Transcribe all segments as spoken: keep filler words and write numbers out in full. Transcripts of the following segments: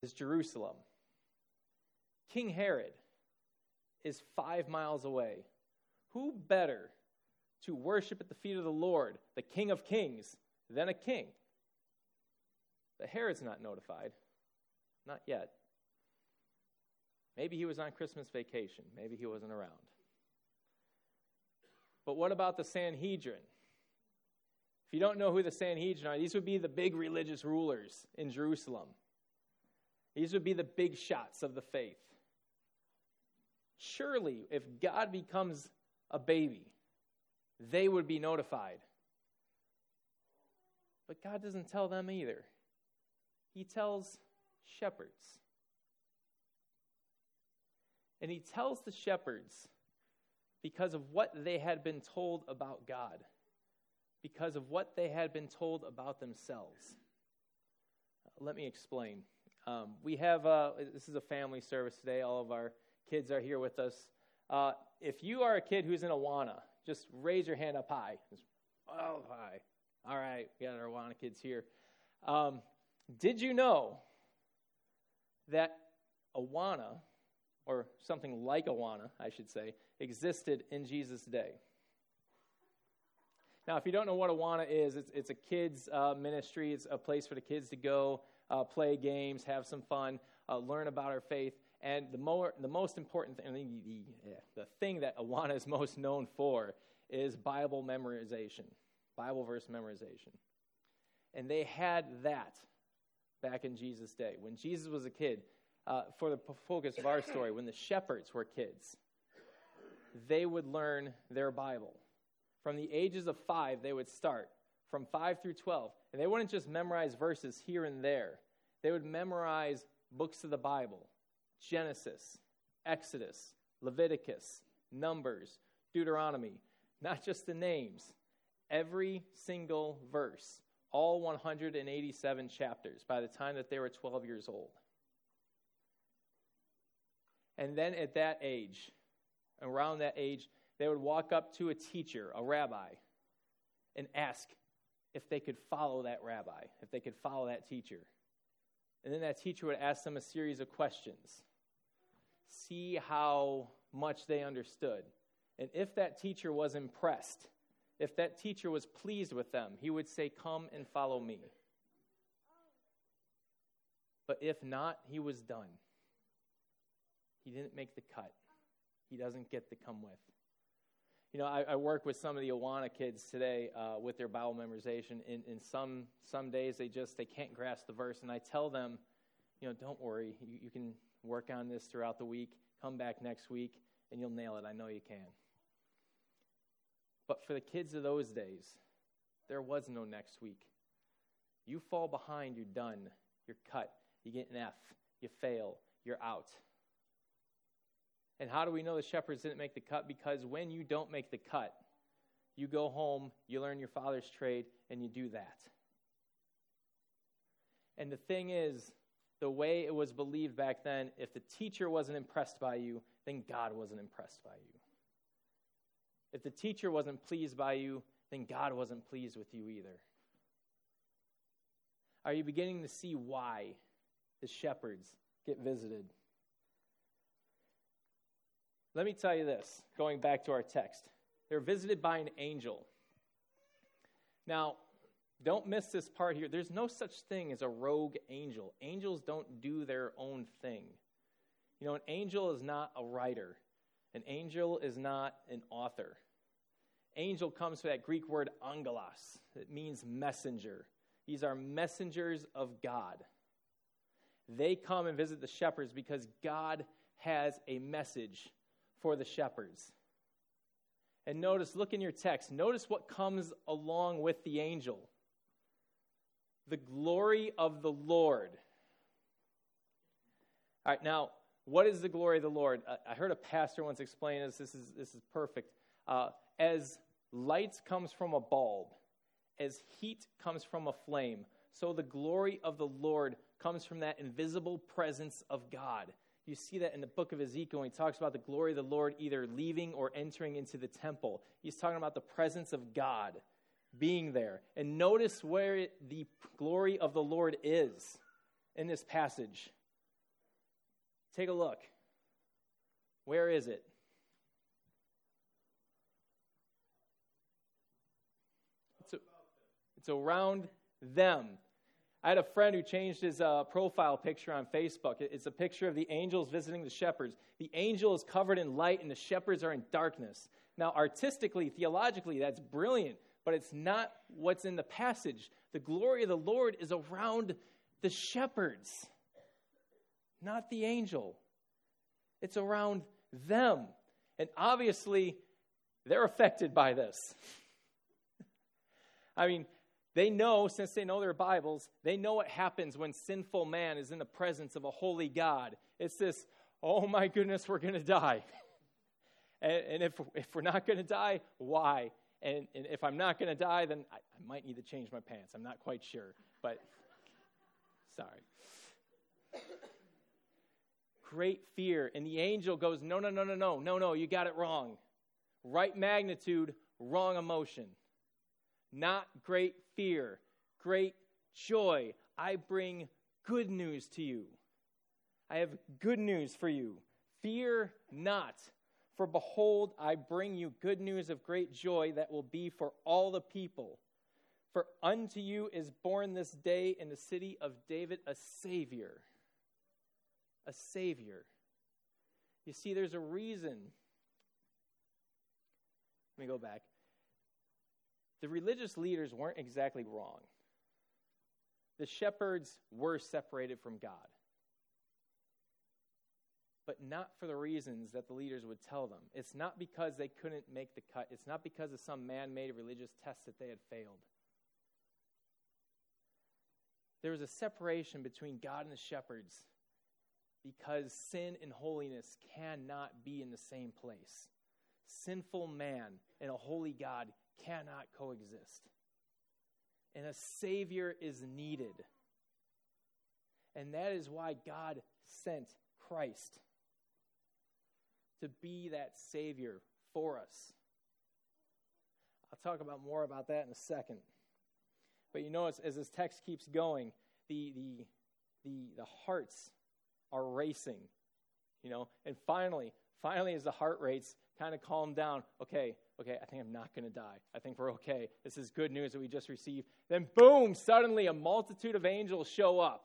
is Jerusalem. King Herod is five miles away. Who better to worship at the feet of the Lord, the King of Kings, than a king? But Herod's not notified. Not yet. Maybe he was on Christmas vacation. Maybe he wasn't around. But what about the Sanhedrin? If you don't know who the Sanhedrin are, these would be the big religious rulers in Jerusalem. These would be the big shots of the faith. Surely, if God becomes a baby, they would be notified. But God doesn't tell them either. He tells shepherds. And he tells the shepherds because of what they had been told about God, because of what they had been told about themselves. Let me explain. Um, we have, uh, this is a family service today. All of our kids are here with us. Uh, if you are a kid who's in Awana, just raise your hand up high. Just, oh, high. All right, we got our Awana kids here. Um, did you know that Awana, or something like Awana, I should say, existed in Jesus' day? Now, if you don't know what Awana is, it's, it's a kids' uh, ministry. It's a place for the kids to go, uh, play games, have some fun, uh, learn about our faith. And the more, the most important thing, the, the, yeah, the thing that Awana is most known for is Bible memorization, Bible verse memorization. And they had that back in Jesus' day. When Jesus was a kid, uh, for the focus of our story, when the shepherds were kids, they would learn their Bible. From the ages of five, they would start, from five through twelve. And they wouldn't just memorize verses here and there. They would memorize books of the Bible. Genesis, Exodus, Leviticus, Numbers, Deuteronomy, not just the names, every single verse, all one hundred eighty-seven chapters by the time that they were twelve years old. And then at that age, around that age, they would walk up to a teacher, a rabbi, and ask if they could follow that rabbi, if they could follow that teacher. And then that teacher would ask them a series of questions. See how much they understood. And if that teacher was impressed, if that teacher was pleased with them, he would say, "Come and follow me." But if not, he was done. He didn't make the cut. He doesn't get to come with. You know, I, I work with some of the Awana kids today uh, with their Bible memorization. In, in some some days, they just they can't grasp the verse, and I tell them, you know, don't worry. You, you can work on this throughout the week. Come back next week, and you'll nail it. I know you can. But for the kids of those days, there was no next week. You fall behind, you're done. You're cut. You get an F. You fail. You're out. And how do we know the shepherds didn't make the cut? Because when you don't make the cut, you go home, you learn your father's trade, and you do that. And the thing is, the way it was believed back then, if the teacher wasn't impressed by you, then God wasn't impressed by you. If the teacher wasn't pleased by you, then God wasn't pleased with you either. Are you beginning to see why the shepherds get visited? Let me tell you this, going back to our text. They're visited by an angel. Now, don't miss this part here. There's no such thing as a rogue angel. Angels don't do their own thing. You know, an angel is not a writer. An angel is not an author. Angel comes from that Greek word angelos. It means messenger. These are messengers of God. They come and visit the shepherds because God has a message for the shepherds. And notice, look in your text, notice what comes along with the angel. The glory of the Lord. All right, now, what is the glory of the Lord? I heard a pastor once explain this. This is, this is perfect. Uh, as light comes from a bulb, as heat comes from a flame, so the glory of the Lord comes from that invisible presence of God. You see that in the book of Ezekiel when he talks about the glory of the Lord either leaving or entering into the temple. He's talking about the presence of God being there. And notice where it, the glory of the Lord is in this passage. Take a look. Where is it? It's, a, it's around them. I had a friend who changed his uh, profile picture on Facebook. It's a picture of the angels visiting the shepherds. The angel is covered in light and the shepherds are in darkness. Now, artistically, theologically, that's brilliant, but it's not what's in the passage. The glory of the Lord is around the shepherds, not the angel. It's around them. And obviously, they're affected by this. I mean, they know, since they know their Bibles, they know what happens when sinful man is in the presence of a holy God. It's this, oh my goodness, we're going to die. and, and if, if we're not going to die, why? And, and if I'm not going to die, then I, I might need to change my pants. I'm not quite sure, but sorry. Great fear. And the angel goes, no, no, no, no, no, no, no, you got it wrong. Right magnitude, wrong emotion. Not great fear, great joy. I bring good news to you. I have good news for you. Fear not, for behold, I bring you good news of great joy that will be for all the people. For unto you is born this day in the city of David a Savior. A Savior. You see, there's a reason. Let me go back. The religious leaders weren't exactly wrong. The shepherds were separated from God. But not for the reasons that the leaders would tell them. It's not because they couldn't make the cut. It's not because of some man-made religious test that they had failed. There was a separation between God and the shepherds because sin and holiness cannot be in the same place. Sinful man and a holy God cannot coexist. And a Savior is needed. And that is why God sent Christ to be that Savior for us. I'll talk about more about that in a second. But you notice as this text keeps going, the the the, the hearts are racing. You know, and finally, finally as the heart rates kind of calm down, okay, okay, I think I'm not going to die. I think we're okay. This is good news that we just received. Then boom, suddenly a multitude of angels show up.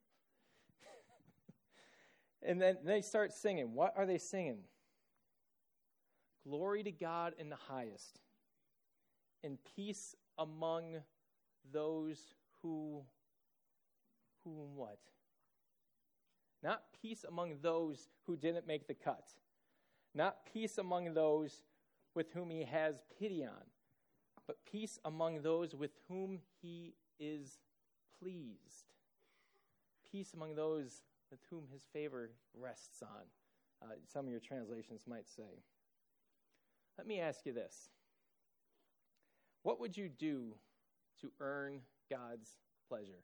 And then they start singing. What are they singing? Glory to God in the highest, and peace among those who, who what? Not peace among those who didn't make the cut. Not peace among those with whom he has pity on, but peace among those with whom he is pleased. Peace among those with whom his favor rests on. Uh, some of your translations might say. Let me ask you this. What would you do to earn God's pleasure?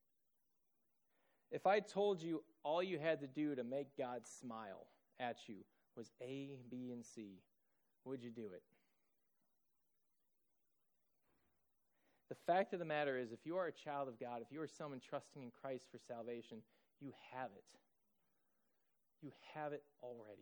If I told you all you had to do to make God smile at you was A, B, and C, would you do it? The fact of the matter is, if you are a child of God, if you are someone trusting in Christ for salvation, you have it. You have it already.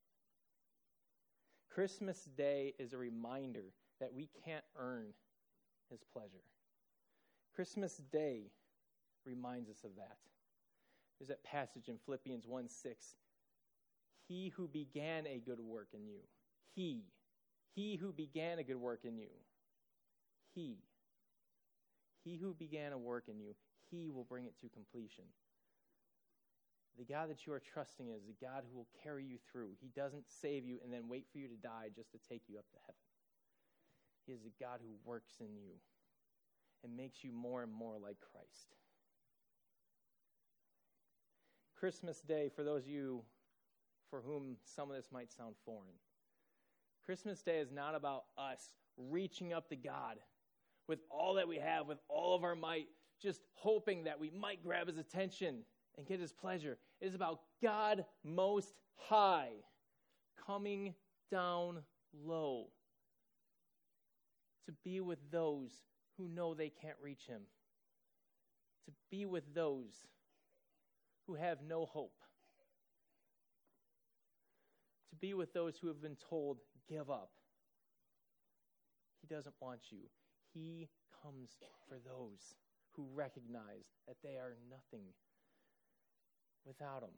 Christmas Day is a reminder that we can't earn his pleasure. Christmas Day reminds us of that. There's that passage in Philippians one six. He who began a good work in you. He. He who began a good work in you. He. He who began a work in you, he will bring it to completion. The God that you are trusting is the God who will carry you through. He doesn't save you and then wait for you to die just to take you up to heaven. He is the God who works in you and makes you more and more like Christ. Christmas Day, for those of you for whom some of this might sound foreign, Christmas Day is not about us reaching up to God with all that we have, with all of our might, just hoping that we might grab his attention and get his pleasure. It is about God most high coming down low to be with those who know they can't reach him, to be with those who have no hope, to be with those who have been told, give up. He doesn't want you. He comes for those who recognize that they are nothing without him.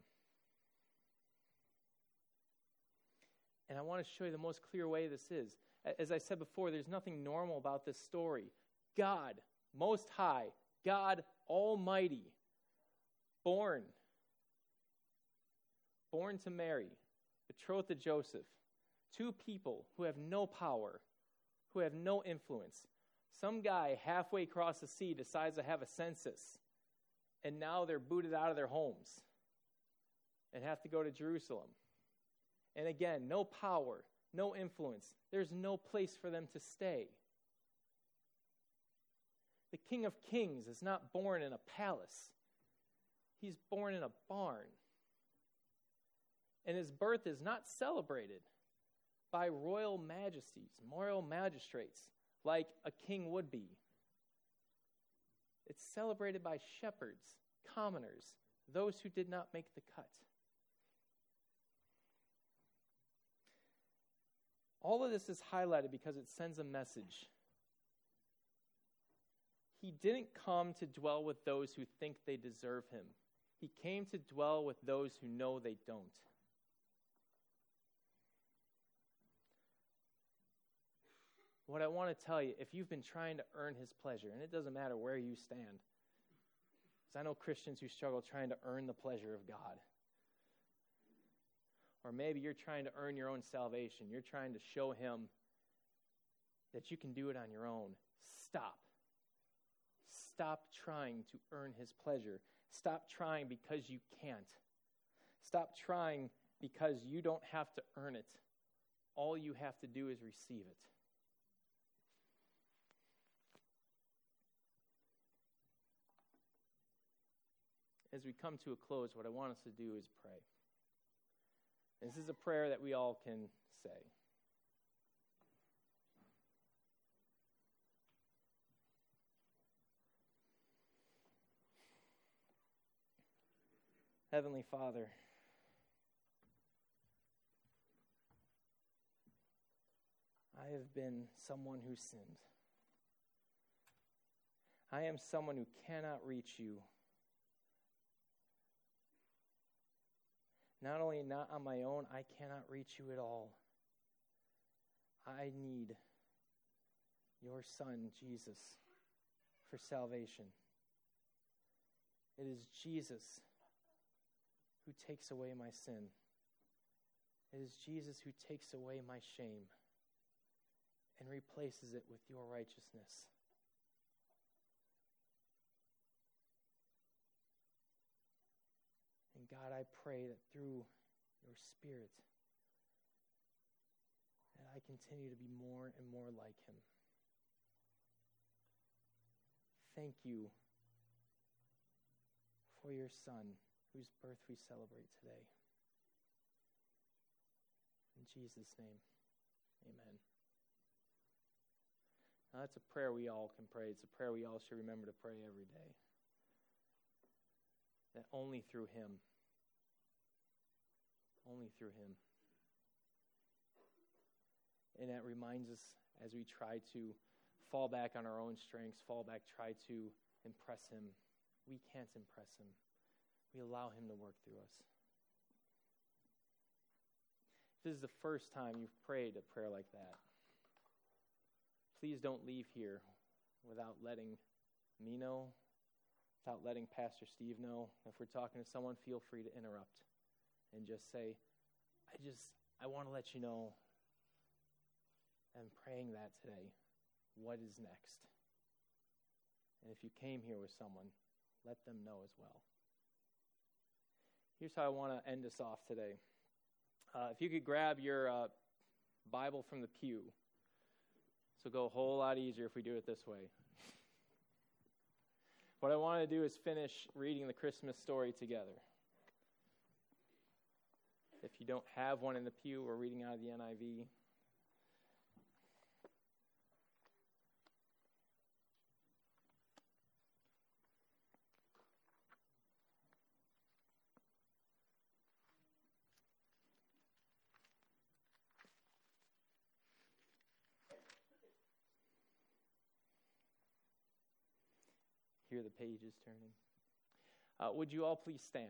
And I want to show you the most clear way this is. As I said before, there's nothing normal about this story. God, Most High, God Almighty, born, born to Mary, betrothed to Joseph, two people who have no power, who have no influence. Some guy halfway across the sea decides to have a census, and now they're booted out of their homes and have to go to Jerusalem. And again, no power, no influence. There's no place for them to stay. The King of Kings is not born in a palace. He's born in a barn. And his birth is not celebrated by royal majesties, royal magistrates, like a king would be. It's celebrated by shepherds, commoners, those who did not make the cut. All of this is highlighted because it sends a message. He didn't come to dwell with those who think they deserve him. He came to dwell with those who know they don't. What I want to tell you, if you've been trying to earn his pleasure, and it doesn't matter where you stand, because I know Christians who struggle trying to earn the pleasure of God. Or maybe you're trying to earn your own salvation. You're trying to show him that you can do it on your own. Stop. Stop trying to earn his pleasure. Stop trying because you can't. Stop trying because you don't have to earn it. All you have to do is receive it. As we come to a close, what I want us to do is pray. This is a prayer that we all can say. Heavenly Father, I have been someone who sinned. I am someone who cannot reach you. Not only not on my own, I cannot reach you at all. I need your Son, Jesus, for salvation. It is Jesus who takes away my sin. It is Jesus who takes away my shame and replaces it with your righteousness. And God, I pray that through your Spirit, that I continue to be more and more like him. Thank you for your Son, whose birth we celebrate today. In Jesus' name, amen. Now that's a prayer we all can pray. It's a prayer we all should remember to pray every day. That only through him, only through him. And that reminds us as we try to fall back on our own strengths, fall back, try to impress him. We can't impress him. We allow him to work through us. If this is the first time you've prayed a prayer like that, please don't leave here without letting me know, without letting Pastor Steve know. If we're talking to someone, feel free to interrupt and just say, I just, I want to let you know I'm praying that today. What is next? And if you came here with someone, let them know as well. Here's how I want to end us off today. Uh, if you could grab your uh, Bible from the pew. This will go a whole lot easier if we do it this way. What I want to do is finish reading the Christmas story together. If you don't have one in the pew, we're reading out of the N I V. hear the pages turning. Uh, would you all please stand?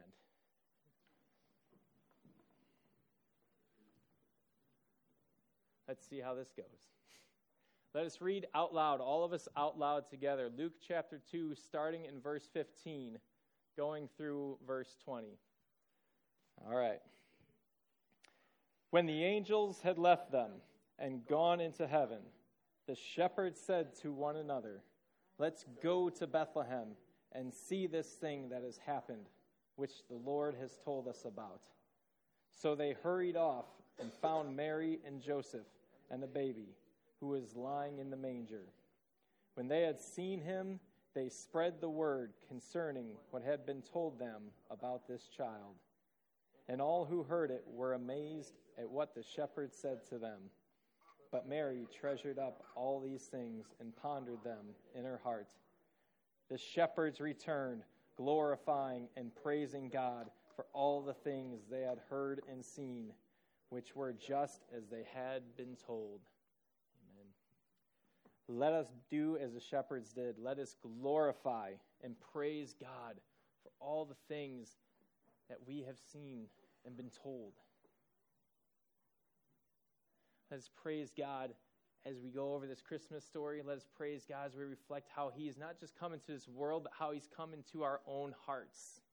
Let's see how this goes. Let us read out loud, all of us out loud together. Luke chapter two, starting in verse fifteen, going through verse twenty. All right. When the angels had left them and gone into heaven, the shepherds said to one another, "Let's go to Bethlehem and see this thing that has happened, which the Lord has told us about." So they hurried off and found Mary and Joseph and the baby, who was lying in the manger. When they had seen him, they spread the word concerning what had been told them about this child. And all who heard it were amazed at what the shepherds said to them. But Mary treasured up all these things and pondered them in her heart. The shepherds returned, glorifying and praising God for all the things they had heard and seen, which were just as they had been told. Amen. Let us do as the shepherds did. Let us glorify and praise God for all the things that we have seen and been told. Let us praise God as we go over this Christmas story. Let us praise God as we reflect how he has not just come into this world, but how he's come into our own hearts.